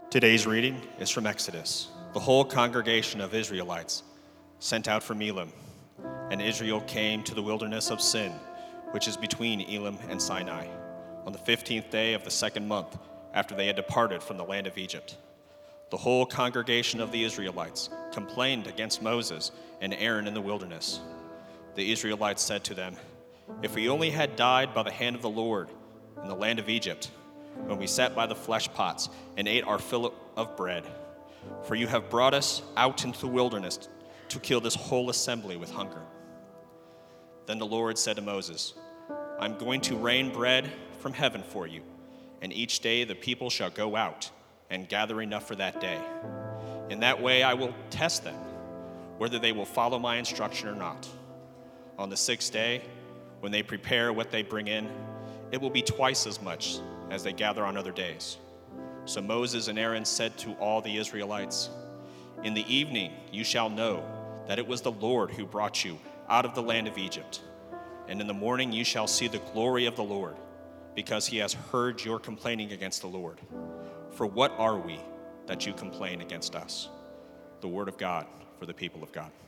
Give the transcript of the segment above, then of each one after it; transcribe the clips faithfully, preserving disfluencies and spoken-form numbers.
Today's reading is from Exodus. The whole congregation of Israelites sent out from Elim, and Israel came to the wilderness of Sin, which is between Elim and Sinai, on the fifteenth day of the second month after they had departed from the land of Egypt. The whole congregation of the Israelites complained against Moses and Aaron in the wilderness. The Israelites said to them, "If we only had died by the hand of the Lord in the land of Egypt, when we sat by the flesh pots and ate our fill of bread. For you have brought us out into the wilderness to kill this whole assembly with hunger." Then the Lord said to Moses, "I'm going to rain bread from heaven for you, and each day the people shall go out and gather enough for that day. In that way I will test them, whether they will follow my instruction or not. On the sixth day, when they prepare what they bring in, it will be twice as much as they gather on other days." So Moses and Aaron said to all the Israelites, "In the evening you shall know that it was the Lord who brought you out of the land of Egypt. And in the morning you shall see the glory of the Lord, because he has heard your complaining against the Lord. For what are we that you complain against us?" The word of God for the people of God.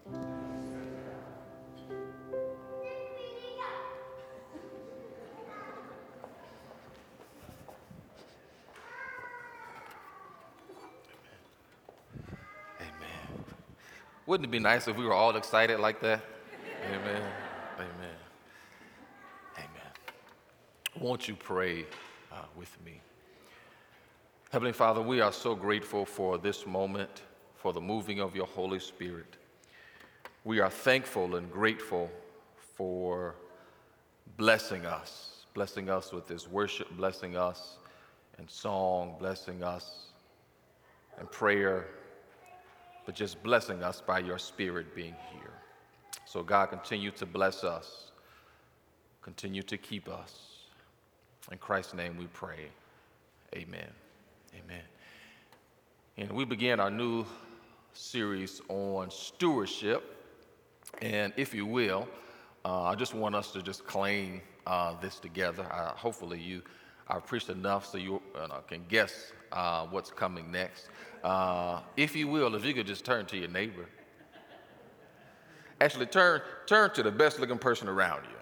Wouldn't it be nice if we were all excited like that? Amen. Amen. Amen. Won't you pray uh, with me? Heavenly Father, we are so grateful for this moment, for the moving of your Holy Spirit. We are thankful and grateful for blessing us, blessing us with this worship, blessing us in song, blessing us in prayer, but just blessing us by your Spirit being here. So God, continue to bless us. Continue to keep us. In Christ's name we pray. Amen. Amen. And we begin our new series on stewardship. And if you will, uh, I just want us to just claim uh, this together. Uh, hopefully you are preached enough so you uh, can guess uh, what's coming next. Uh, if you will, if you could just turn to your neighbor. Actually, turn turn to the best looking person around you.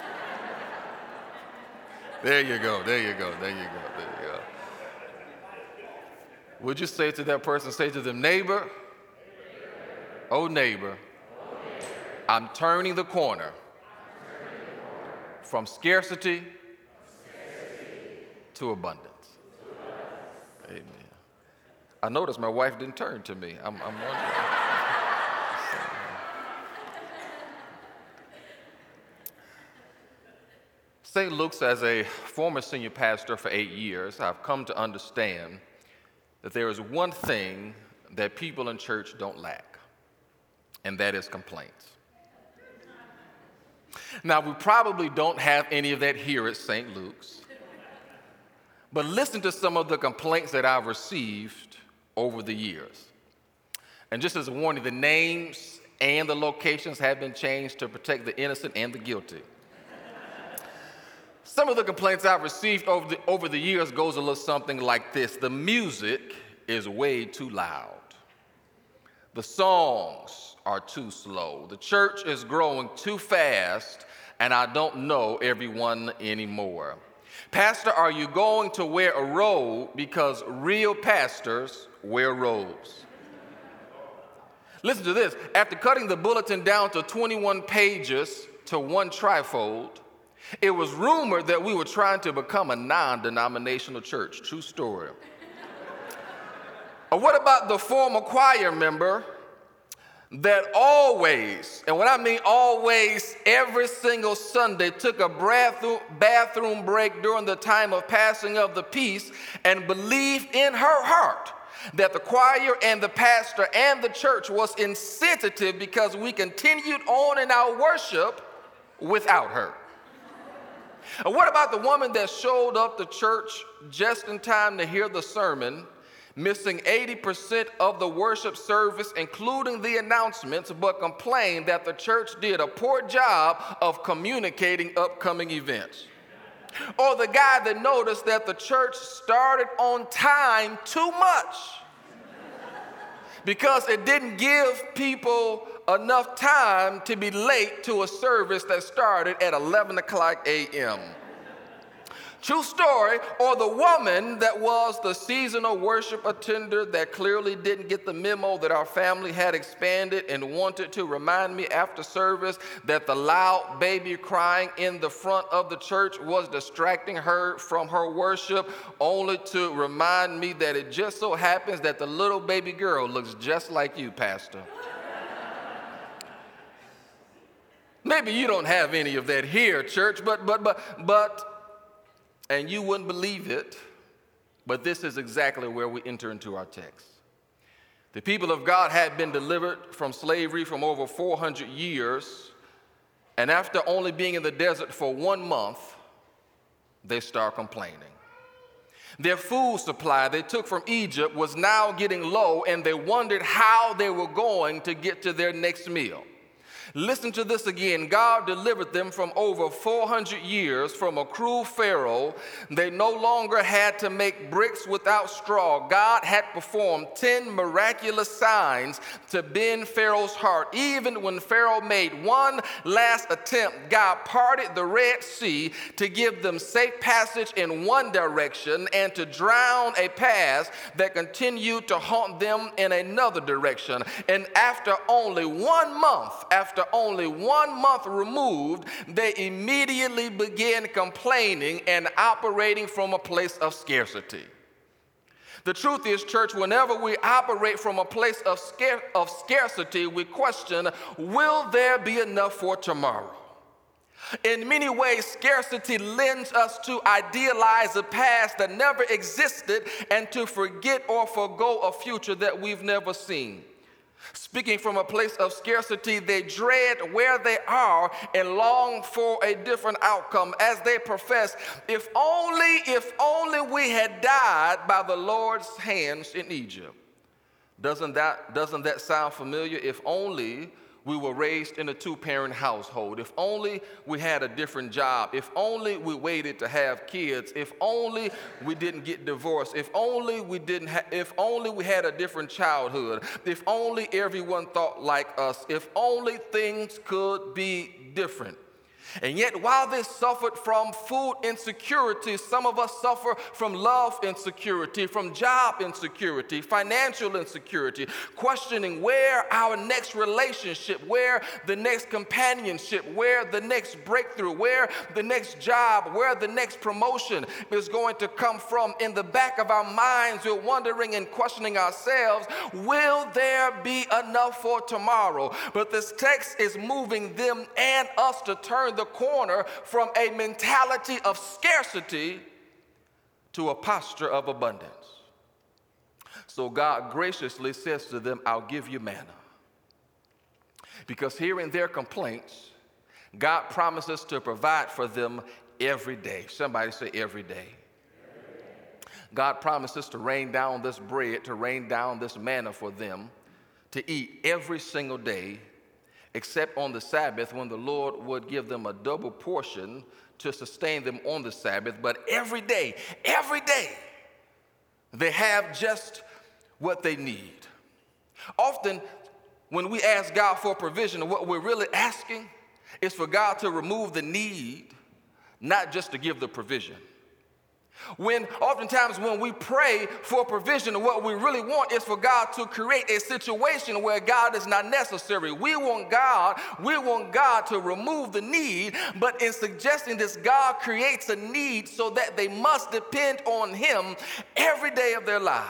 There you go, there you go, there you go, there you go. Would you say to that person, say to them, "Neighbor, oh neighbor, I'm turning the corner from scarcity to abundance." Amen. I noticed my wife didn't turn to me. I'm, I'm wondering. Saint Luke's, as a former senior pastor for eight years, I've come to understand that there is one thing that people in church don't lack, and that is complaints. Now, we probably don't have any of that here at Saint Luke's, but listen to some of the complaints that I've received over the years. And just as a warning, the names and the locations have been changed to protect the innocent and the guilty. Some of the complaints I've received over the, over the years goes a little something like this: the music is way too loud. The songs are too slow. The church is growing too fast, and I don't know everyone anymore. Pastor, are you going to wear a robe? Because real pastors wear robes. Listen to this. After cutting the bulletin down to twenty-one pages to one trifold, it was rumored that we were trying to become a non-denominational church. True story. Or what about the former choir member that always, and when I mean always, every single Sunday took a bathroom break during the time of passing of the peace and believed in her heart that the choir and the pastor and the church was insensitive because we continued on in our worship without her? And what about the woman that showed up to church just in time to hear the sermon, missing eighty percent of the worship service, including the announcements, but complained that the church did a poor job of communicating upcoming events? Or the guy that noticed that the church started on time too much because it didn't give people enough time to be late to a service that started at eleven o'clock a.m. True story. Or the woman that was the seasonal worship attender that clearly didn't get the memo that our family had expanded and wanted to remind me after service that the loud baby crying in the front of the church was distracting her from her worship, only to remind me that it just so happens that the little baby girl looks just like you, Pastor. Maybe you don't have any of that here, church, but, but, but, but, and you wouldn't believe it, but this is exactly where we enter into our text. The people of God had been delivered from slavery from over four hundred years, and after only being in the desert for one month, they start complaining. Their food supply they took from Egypt was now getting low, and they wondered how they were going to get to their next meal. Listen to this again. God delivered them from over four hundred years from a cruel Pharaoh. They no longer had to make bricks without straw. God had performed ten miraculous signs to bend Pharaoh's heart. Even when Pharaoh made one last attempt, God parted the Red Sea to give them safe passage in one direction and to drown a path that continued to haunt them in another direction. And after only one month, after only one month removed, they immediately began complaining and operating from a place of scarcity. The truth is, church, whenever we operate from a place of, scar- of scarcity, we question, will there be enough for tomorrow? In many ways, scarcity lends us to idealize a past that never existed and to forget or forgo a future that we've never seen. Speaking from a place of scarcity, they dread where they are and long for a different outcome as they profess, if only, if only we had died by the Lord's hands in Egypt. Doesn't that, doesn't that sound familiar? If only we were raised in a two-parent household. If only we had a different job. If only we waited to have kids. If only we didn't get divorced. If only we didn't ha- if only we had a different childhood. If only everyone thought like us. If only things could be different. And yet, while they suffered from food insecurity, some of us suffer from love insecurity, from job insecurity, financial insecurity, questioning where our next relationship, where the next companionship, where the next breakthrough, where the next job, where the next promotion is going to come from. In the back of our minds, we're wondering and questioning ourselves, will there be enough for tomorrow? But this text is moving them and us to turn the corner from a mentality of scarcity to a posture of abundance. So God graciously says to them, I'll give you manna. Because hearing their complaints, God promises to provide for them every day. Somebody say every day. God promises to rain down this bread, to rain down this manna for them to eat every single day, except on the Sabbath, when the Lord would give them a double portion to sustain them on the Sabbath. But every day, every day, they have just what they need. Often, when we ask God for provision, what we're really asking is for God to remove the need, not just to give the provision. When oftentimes when we pray for provision, what we really want is for God to create a situation where God is not necessary. We want God, we want God to remove the need, but in suggesting this, God creates a need so that they must depend on Him every day of their lives.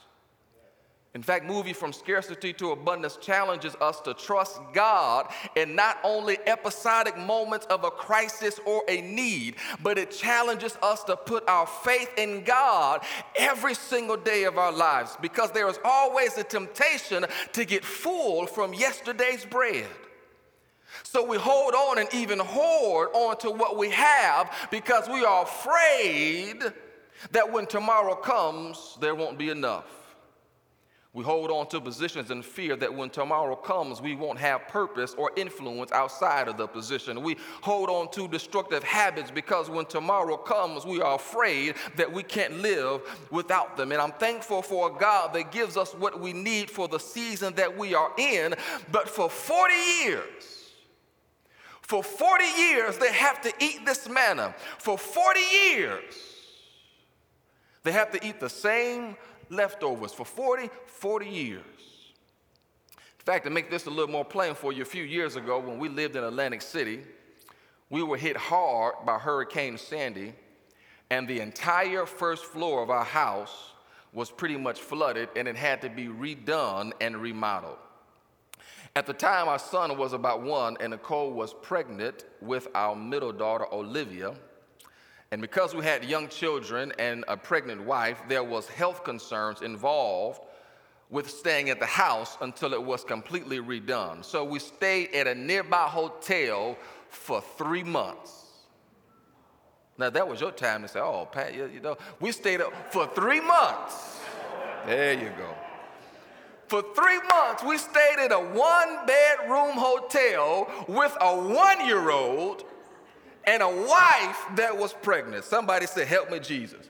In fact, moving from scarcity to abundance challenges us to trust God in not only episodic moments of a crisis or a need, but it challenges us to put our faith in God every single day of our lives, because there is always a temptation to get full from yesterday's bread. So we hold on and even hoard on to what we have because we are afraid that when tomorrow comes, there won't be enough. We hold on to positions in fear that when tomorrow comes, we won't have purpose or influence outside of the position. We hold on to destructive habits because when tomorrow comes, we are afraid that we can't live without them. And I'm thankful for a God that gives us what we need for the season that we are in. But for forty years, for forty years, they have to eat this manna. For forty years, they have to eat the same leftovers for forty, forty years. In fact, to make this a little more plain for you, a few years ago when we lived in Atlantic City, we were hit hard by Hurricane Sandy, and the entire first floor of our house was pretty much flooded, and it had to be redone and remodeled. At the time, our son was about one, and Nicole was pregnant with our middle daughter, Olivia. And because we had young children and a pregnant wife, there was health concerns involved with staying at the house until it was completely redone. So we stayed at a nearby hotel for three months. Now that was your time to say, oh, Pat, you know, we stayed up for three months. There you go. For three months, we stayed at a one-bedroom hotel with a one-year-old and a wife that was pregnant. Somebody said, help me, Jesus.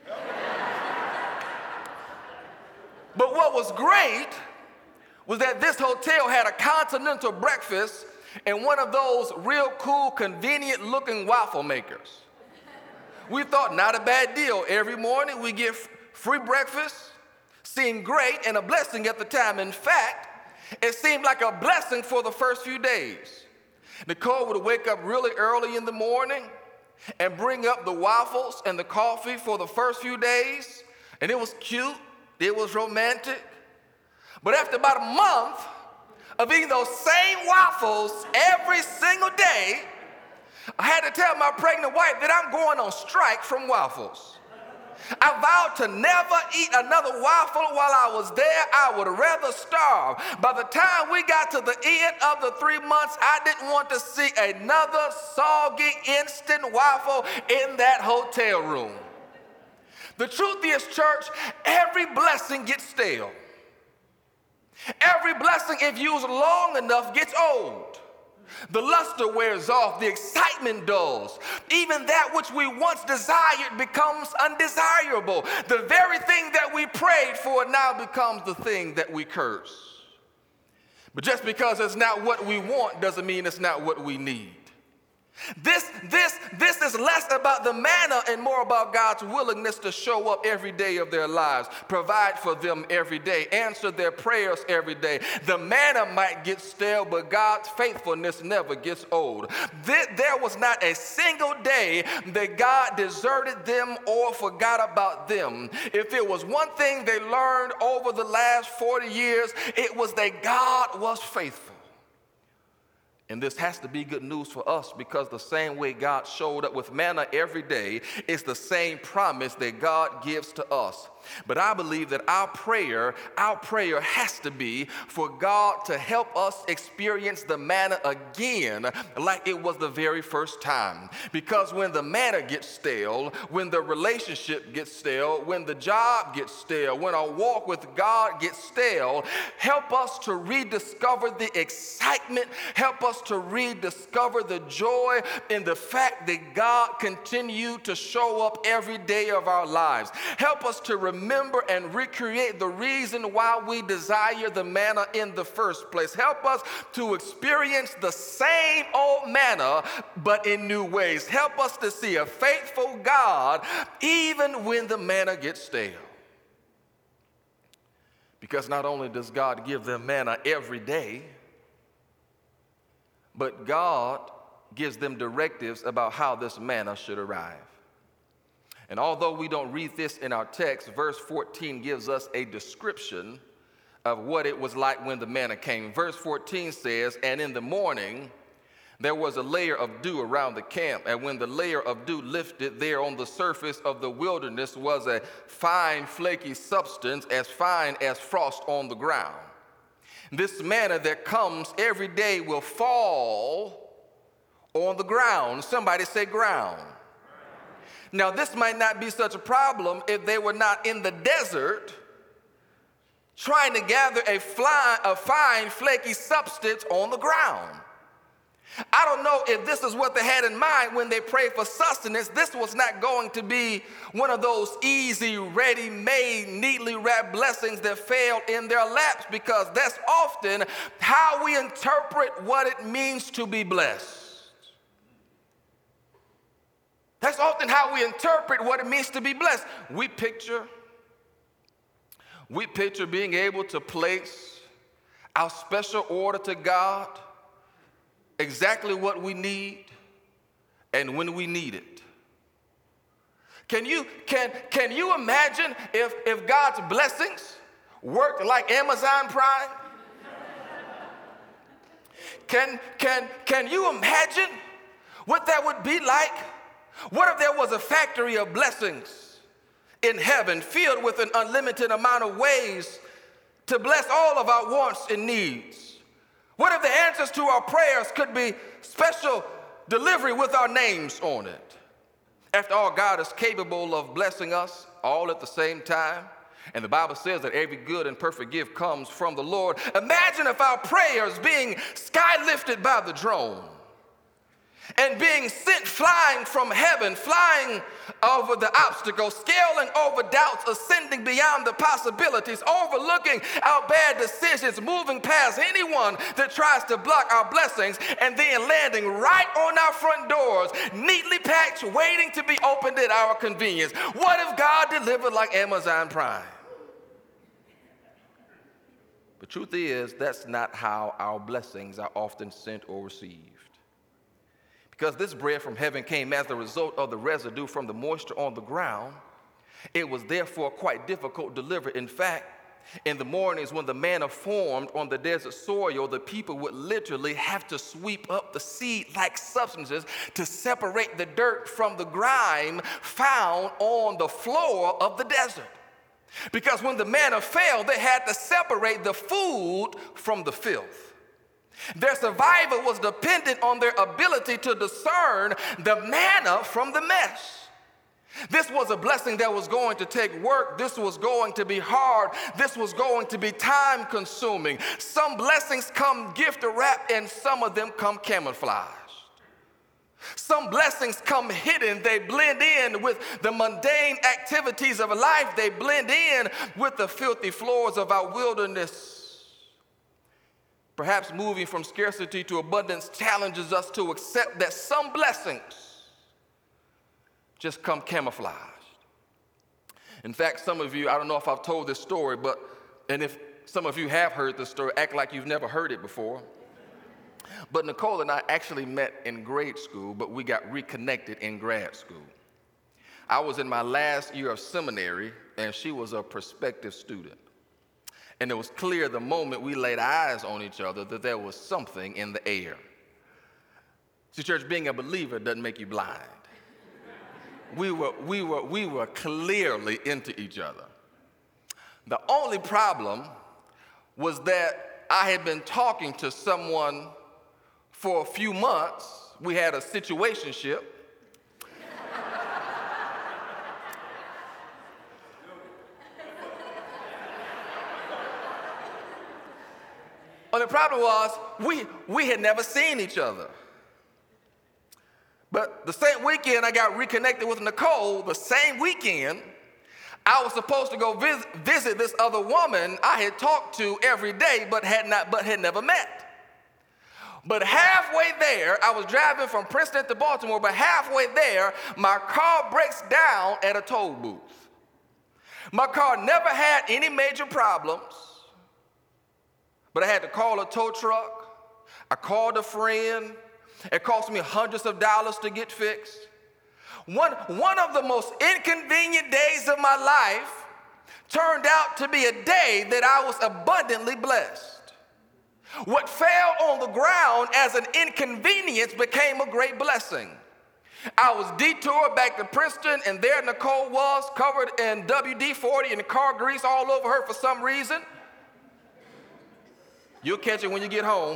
But what was great was that this hotel had a continental breakfast and one of those real cool, convenient-looking waffle makers. We thought, not a bad deal. Every morning we get free breakfast, seemed great and a blessing at the time. In fact, it seemed like a blessing for the first few days. Nicole would wake up really early in the morning and bring up the waffles and the coffee for the first few days, and it was cute, it was romantic. But after about a month of eating those same waffles every single day, I had to tell my pregnant wife that I'm going on strike from waffles. I vowed to never eat another waffle while I was there. I would rather starve. By the time we got to the end of the three months, I didn't want to see another soggy instant waffle in that hotel room. The truth is, church, every blessing gets stale. Every blessing, if used long enough, gets old. The luster wears off, the excitement dulls. Even that which we once desired becomes undesirable. The very thing that we prayed for now becomes the thing that we curse. But just because it's not what we want doesn't mean it's not what we need. This, this, this is less about the manna and more about God's willingness to show up every day of their lives, provide for them every day, answer their prayers every day. The manna might get stale, but God's faithfulness never gets old. There was not a single day that God deserted them or forgot about them. If it was one thing they learned over the last forty years, it was that God was faithful. And this has to be good news for us because the same way God showed up with manna every day is the same promise that God gives to us. But I believe that our prayer, our prayer has to be for God to help us experience the manna again like it was the very first time. Because when the manna gets stale, when the relationship gets stale, when the job gets stale, when our walk with God gets stale, help us to rediscover the excitement, help us to rediscover the joy in the fact that God continued to show up every day of our lives. Help us to remember and recreate the reason why we desire the manna in the first place. Help us to experience the same old manna, but in new ways. Help us to see a faithful God even when the manna gets stale. Because not only does God give them manna every day, but God gives them directives about how this manna should arrive. And although we don't read this in our text, verse fourteen gives us a description of what it was like when the manna came. Verse fourteen says, "And in the morning there was a layer of dew around the camp, and when the layer of dew lifted, there on the surface of the wilderness was a fine flaky substance as fine as frost on the ground. This manna that comes every day will fall on the ground." Somebody say ground. Now, this might not be such a problem if they were not in the desert trying to gather a, fly, a fine, flaky substance on the ground. I don't know if this is what they had in mind when they prayed for sustenance. This was not going to be one of those easy, ready-made, neatly wrapped blessings that fell in their laps, because that's often how we interpret what it means to be blessed. That's often how we interpret what it means to be blessed. We picture, we picture being able to place our special order to God, exactly what we need and when we need it. Can you, can, can you imagine if, if God's blessings worked like Amazon Prime? Can, can, can you imagine what that would be like? What if there was a factory of blessings in heaven filled with an unlimited amount of ways to bless all of our wants and needs? What if the answers to our prayers could be special delivery with our names on it? After all, God is capable of blessing us all at the same time. And the Bible says that every good and perfect gift comes from the Lord. Imagine if our prayers being sky-lifted by the drone and being sent flying from heaven, flying over the obstacles, scaling over doubts, ascending beyond the possibilities, overlooking our bad decisions, moving past anyone that tries to block our blessings, and then landing right on our front doors, neatly packed, waiting to be opened at our convenience. What if God delivered like Amazon Prime? The truth is, that's not how our blessings are often sent or received. Because this bread from heaven came as the result of the residue from the moisture on the ground, it was therefore quite difficult to deliver. In fact, in the mornings when the manna formed on the desert soil, the people would literally have to sweep up the seed-like substances to separate the dirt from the grime found on the floor of the desert. Because when the manna fell, they had to separate the food from the filth. Their survival was dependent on their ability to discern the manna from the mess. This was a blessing that was going to take work. This was going to be hard. This was going to be time consuming. Some blessings come gift wrapped and some of them come camouflaged. Some blessings come hidden. They blend in with the mundane activities of life. They blend in with the filthy floors of our wilderness. Perhaps moving from scarcity to abundance challenges us to accept that some blessings just come camouflaged. In fact, some of you, I don't know if I've told this story, but, and if some of you have heard this story, act like you've never heard it before. But Nicole and I actually met in grade school, but we got reconnected in grad school. I was in my last year of seminary, and she was a prospective student. And it was clear the moment we laid eyes on each other that there was something in the air. See, church, being a believer doesn't make you blind. We were, we were, we were clearly into each other. The only problem was that I had been talking to someone for a few months. We had a situationship. And the problem was, we, we had never seen each other. But the same weekend I got reconnected with Nicole, the same weekend, I was supposed to go visit, visit this other woman I had talked to every day, but had not, but had never met. But halfway there, I was driving from Princeton to Baltimore, but halfway there, my car breaks down at a toll booth. My car never had any major problems. But I had to call a tow truck. I called a friend. It cost me hundreds of dollars to get fixed. One, one of the most inconvenient days of my life turned out to be a day that I was abundantly blessed. What fell on the ground as an inconvenience became a great blessing. I was detoured back to Princeton, and there Nicole was, covered in W D forty and car grease all over her for some reason. You'll catch it when you get home.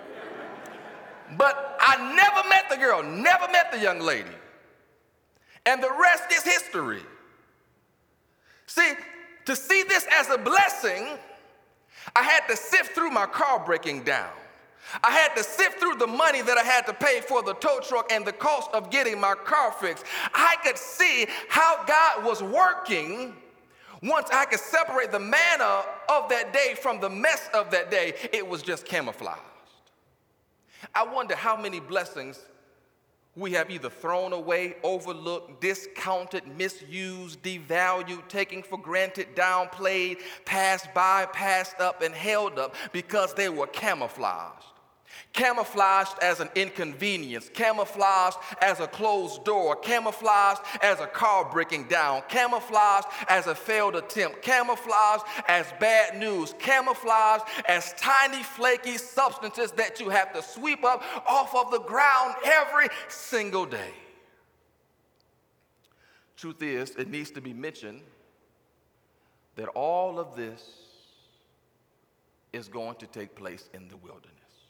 But I never met the girl, never met the young lady. And the rest is history. See, to see this as a blessing I had to sift through my car breaking down. I had to sift through the money that I had to pay for the tow truck and the cost of getting my car fixed. I could see how God was working once I could separate the manna of that day from the mess of that day. It was just camouflaged. I wonder how many blessings we have either thrown away, overlooked, discounted, misused, devalued, taken for granted, downplayed, passed by, passed up, and held up because they were camouflaged. Camouflaged as an inconvenience, camouflaged as a closed door, camouflaged as a car breaking down, camouflaged as a failed attempt, camouflaged as bad news, camouflaged as tiny flaky substances that you have to sweep up off of the ground every single day. Truth is, it needs to be mentioned that all of this is going to take place in the wilderness.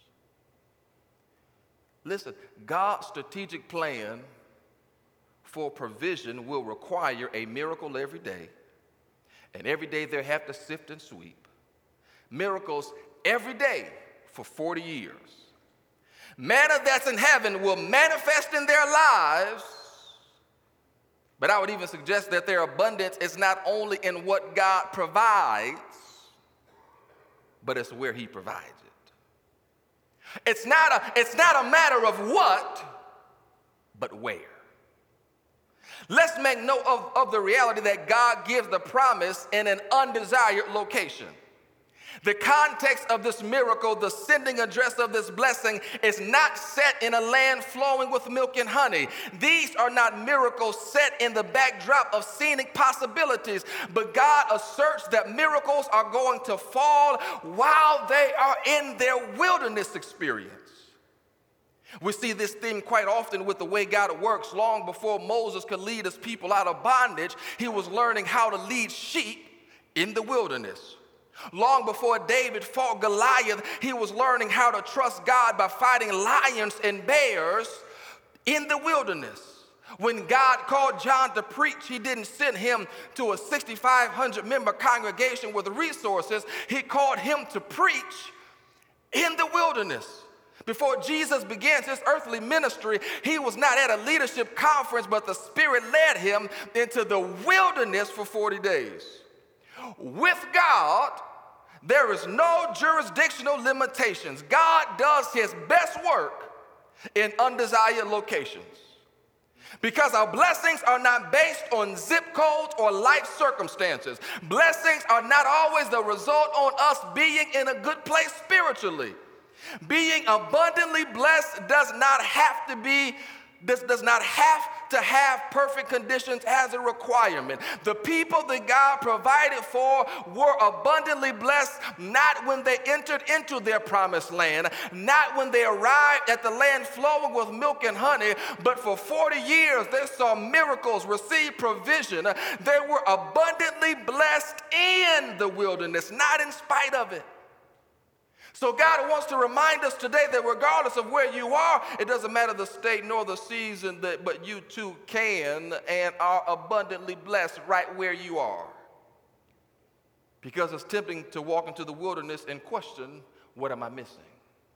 Listen, God's strategic plan for provision will require a miracle every day, and every day they have to sift and sweep. Miracles every day for forty years. Manna that's in heaven will manifest in their lives, but I would even suggest that their abundance is not only in what God provides, but it's where He provides it. It's not a, it's not a matter of what, but where. Let's make note of, of the reality that God gives the promise in an undesired location. The context of this miracle, the sending address of this blessing, is not set in a land flowing with milk and honey. These are not miracles set in the backdrop of scenic possibilities, but God asserts that miracles are going to fall while they are in their wilderness experience. We see this theme quite often with the way God works. Long before Moses could lead his people out of bondage, he was learning how to lead sheep in the wilderness. Long before David fought Goliath, he was learning how to trust God by fighting lions and bears in the wilderness. When God called John to preach, he didn't send him to a sixty-five hundred member congregation with resources. He called him to preach in the wilderness. Before Jesus began his earthly ministry, he was not at a leadership conference, but the Spirit led him into the wilderness for forty days. With God, there is no jurisdictional limitations. God does his best work in undesired locations. Because our blessings are not based on zip codes or life circumstances. Blessings are not always the result on us being in a good place spiritually. Being abundantly blessed does not have to be This does not have to have perfect conditions as a requirement. The people that God provided for were abundantly blessed, not when they entered into their promised land, not when they arrived at the land flowing with milk and honey, but for forty years they saw miracles, received provision. They were abundantly blessed in the wilderness, not in spite of it. So God wants to remind us today that regardless of where you are, it doesn't matter the state nor the season, that, but you too can and are abundantly blessed right where you are. Because it's tempting to walk into the wilderness and question, what am I missing?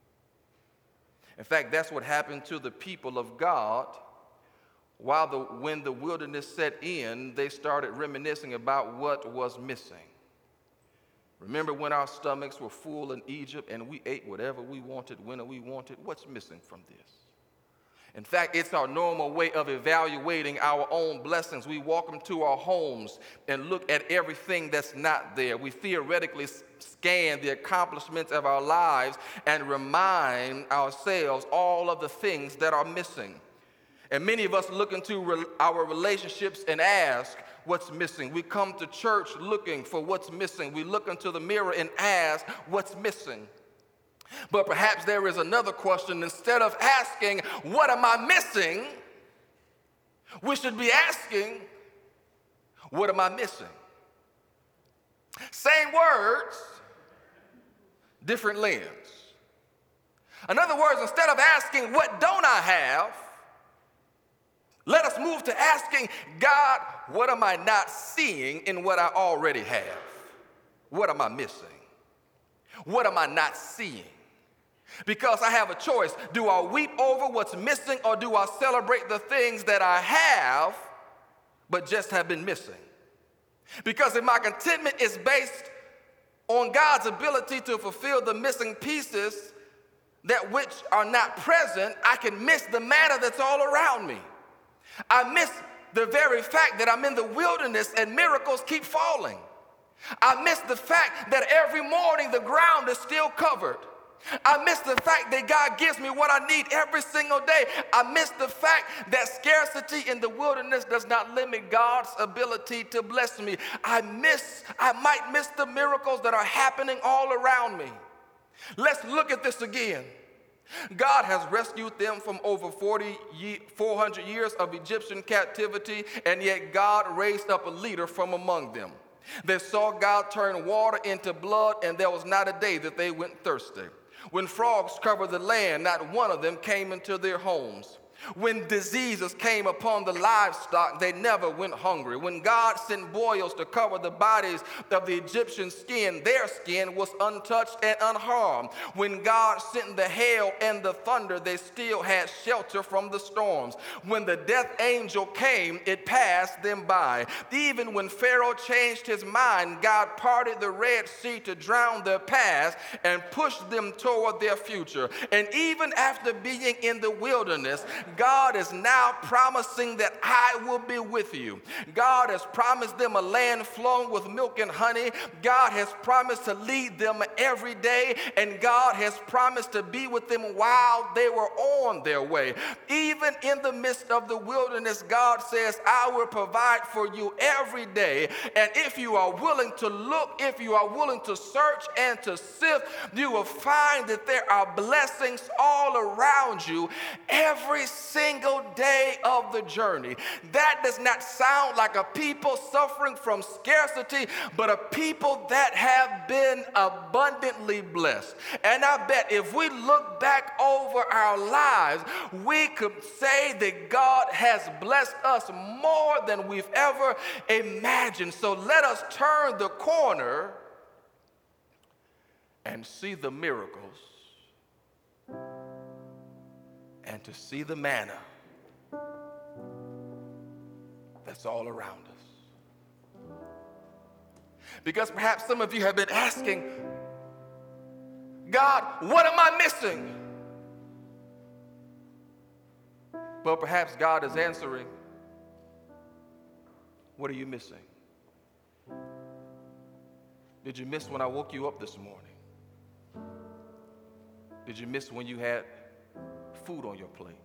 In fact, that's what happened to the people of God. While the, when the wilderness set in, they started reminiscing about what was missing. Remember when our stomachs were full in Egypt and we ate whatever we wanted, when we wanted? What's missing from this? In fact, it's our normal way of evaluating our own blessings. We walk into our homes and look at everything that's not there. We theoretically scan the accomplishments of our lives and remind ourselves all of the things that are missing. And many of us look into re- our relationships and ask, what's missing? We come to church looking for what's missing. We look into the mirror and ask, what's missing? But perhaps there is another question. Instead of asking, what am I missing? We should be asking, what am I missing? Same words, different lens. In other words, instead of asking, what don't I have? Let us move to asking, God, what am I not seeing in what I already have? What am I missing? What am I not seeing? Because I have a choice. Do I weep over what's missing, or do I celebrate the things that I have but just have been missing? Because if my contentment is based on God's ability to fulfill the missing pieces that which are not present, I can miss the manna that's all around me. I miss the very fact that I'm in the wilderness and miracles keep falling. I miss the fact that every morning the ground is still covered. I miss the fact that God gives me what I need every single day. I miss the fact that scarcity in the wilderness does not limit God's ability to bless me. I miss, I might miss the miracles that are happening all around me. Let's look at this again. God has rescued them from over forty, four hundred years of Egyptian captivity, and yet God raised up a leader from among them. They saw God turn water into blood, and there was not a day that they went thirsty. When frogs covered the land, not one of them came into their homes. When diseases came upon the livestock, they never went hungry. When God sent boils to cover the bodies of the Egyptian skin, their skin was untouched and unharmed. When God sent the hail and the thunder, they still had shelter from the storms. When the death angel came, it passed them by. Even when Pharaoh changed his mind, God parted the Red Sea to drown their past and pushed them toward their future. And even after being in the wilderness, God is now promising that I will be with you. God has promised them a land flowing with milk and honey. God has promised to lead them every day, and God has promised to be with them while they were on their way. Even in the midst of the wilderness, God says, I will provide for you every day. And if you are willing to look, if you are willing to search and to sift, you will find that there are blessings all around you every single day of the journey. That does not sound like a people suffering from scarcity, but a people that have been abundantly blessed. And I bet if we look back over our lives, we could say that God has blessed us more than we've ever imagined. So let us turn the corner and see the miracles, and to see the manna that's all around us. Because perhaps some of you have been asking, God, what am I missing? But perhaps God is answering, what are you missing? Did you miss when I woke you up this morning? Did you miss when you had food on your plate?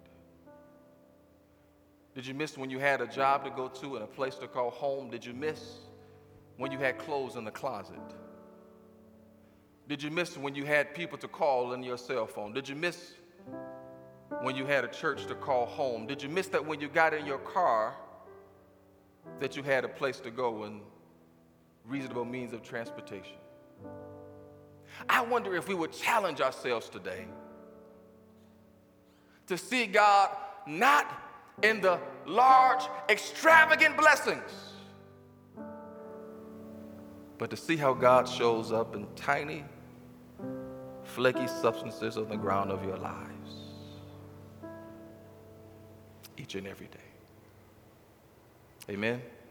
Did you miss when you had a job to go to and a place to call home? Did you miss when you had clothes in the closet? Did you miss when you had people to call in your cell phone? Did you miss when you had a church to call home? Did you miss that when you got in your car that you had a place to go and reasonable means of transportation? I wonder if we would challenge ourselves today to see God not in the large, extravagant blessings, but to see how God shows up in tiny, flaky substances on the ground of your lives each and every day. Amen.